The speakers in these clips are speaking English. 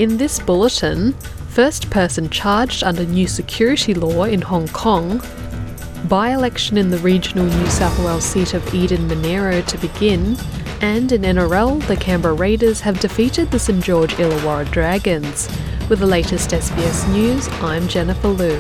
In this bulletin, first person charged under new security law in Hong Kong, by-election in the regional New South Wales seat of Eden Monaro to begin, and in NRL, the Canberra Raiders have defeated the St George Illawarra Dragons. With the latest SBS News, I'm Jennifer Liu.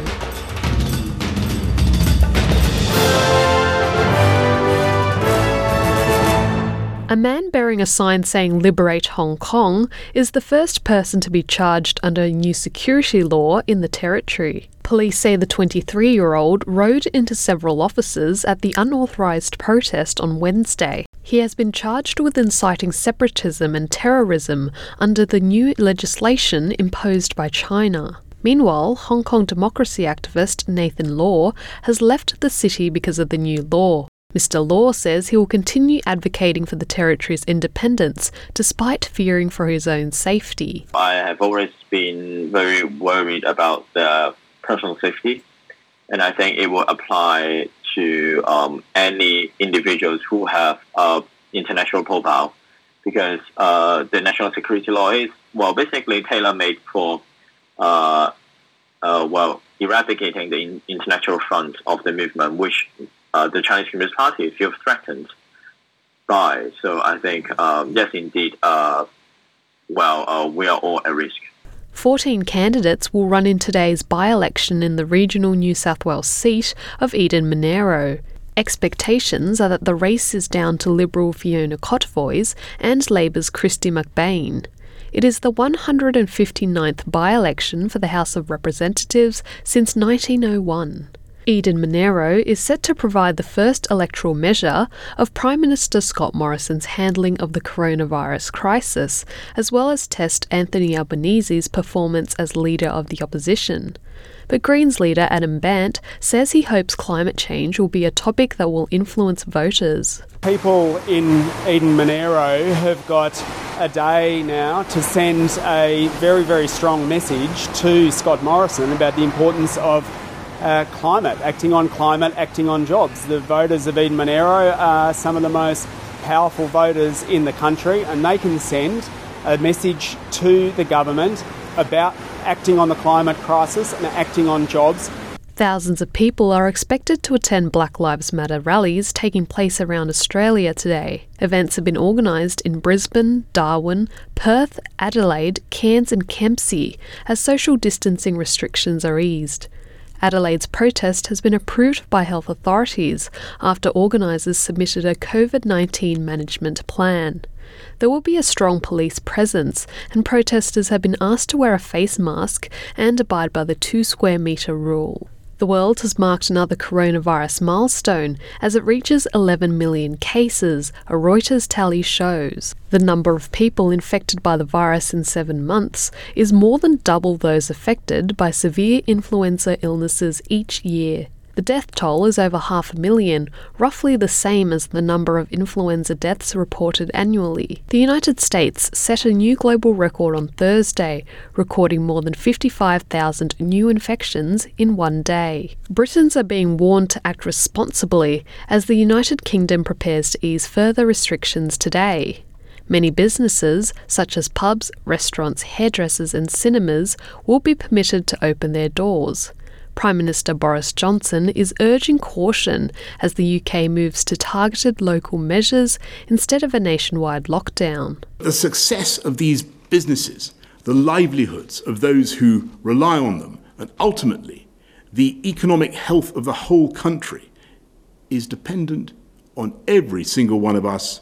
A man bearing a sign saying "Liberate Hong Kong" is the first person to be charged under a new security law in the Territory. Police say the 23-year-old rode into several officers at the unauthorised protest on Wednesday. He has been charged with inciting separatism and terrorism under the new legislation imposed by China. Meanwhile, Hong Kong democracy activist Nathan Law has left the city because of the new law. Mr. Law says he will continue advocating for the Territory's independence, despite fearing for his own safety. I have always been very worried about their personal safety, and I think it will apply to any individuals who have international profile, because the national security law is, basically tailor-made for eradicating the intellectual front of the movement, which the Chinese Communist Party feels threatened by. So I think, yes, indeed, we are all at risk. 14 candidates will run in today's by-election in the regional New South Wales seat of Eden Monaro. Expectations are that the race is down to Liberal Fiona Kottvoys and Labor's Kristy McBain. It is the 159th by-election for the House of Representatives since 1901. Eden Monaro is set to provide the first electoral measure of Prime Minister Scott Morrison's handling of the coronavirus crisis, as well as test Anthony Albanese's performance as leader of the opposition. But Greens leader Adam Bandt says he hopes climate change will be a topic that will influence voters. People in Eden Monaro have got a day now to send a very, very strong message to Scott Morrison about the importance of climate, acting on jobs. The voters of Eden Monaro are some of the most powerful voters in the country, and they can send a message to the government about acting on the climate crisis and acting on jobs. Thousands of people are expected to attend Black Lives Matter rallies taking place around Australia today. Events have been organised in Brisbane, Darwin, Perth, Adelaide, Cairns and Kempsey as social distancing restrictions are eased. Adelaide's protest has been approved by health authorities after organisers submitted a COVID-19 management plan. There will be a strong police presence, and protesters have been asked to wear a face mask and abide by the 2 square metre rule. The world has marked another coronavirus milestone as it reaches 11 million cases, a Reuters tally shows. The number of people infected by the virus in 7 months is more than double those affected by severe influenza illnesses each year. The death toll is over 500,000, roughly the same as the number of influenza deaths reported annually. The United States set a new global record on Thursday, recording more than 55,000 new infections in one day. Britons are being warned to act responsibly as the United Kingdom prepares to ease further restrictions today. Many businesses, such as pubs, restaurants, hairdressers and cinemas, will be permitted to open their doors. Prime Minister Boris Johnson is urging caution as the UK moves to targeted local measures instead of a nationwide lockdown. The success of these businesses, the livelihoods of those who rely on them, and ultimately the economic health of the whole country is dependent on every single one of us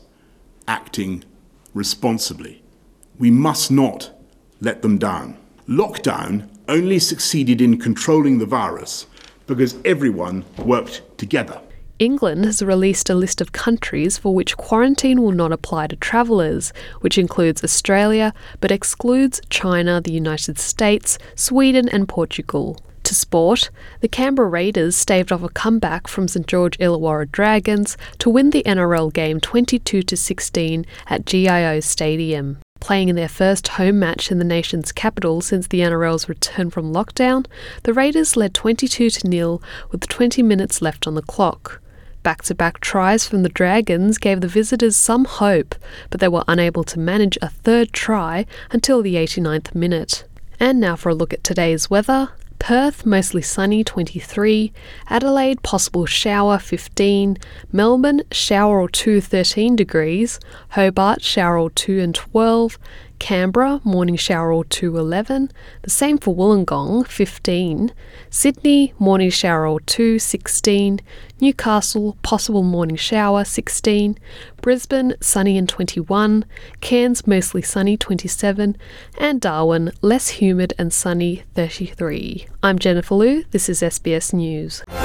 acting responsibly. We must not let them down. Lockdown only succeeded in controlling the virus because everyone worked together. England has released a list of countries for which quarantine will not apply to travellers, which includes Australia but excludes China, the United States, Sweden and Portugal. To sport, the Canberra Raiders staved off a comeback from St George Illawarra Dragons to win the NRL game 22-16 at GIO Stadium. Playing in their first home match in the nation's capital since the NRL's return from lockdown, the Raiders led 22-0 with 20 minutes left on the clock. Back-to-back tries from the Dragons gave the visitors some hope, but they were unable to manage a third try until the 89th minute. And now for a look at today's weather. Perth, mostly sunny, 23. Adelaide, possible shower, 15. Melbourne, shower or 2, 13 degrees. Hobart, shower or 2 and 12. Canberra, morning shower or 2, 11. The same for Wollongong, 15. Sydney, morning shower or 2, 16. Newcastle, possible morning shower, 16. Brisbane, sunny and 21. Cairns, mostly sunny, 27. And Darwin, less humid and sunny, 33. I'm Jennifer Liu. This is SBS News.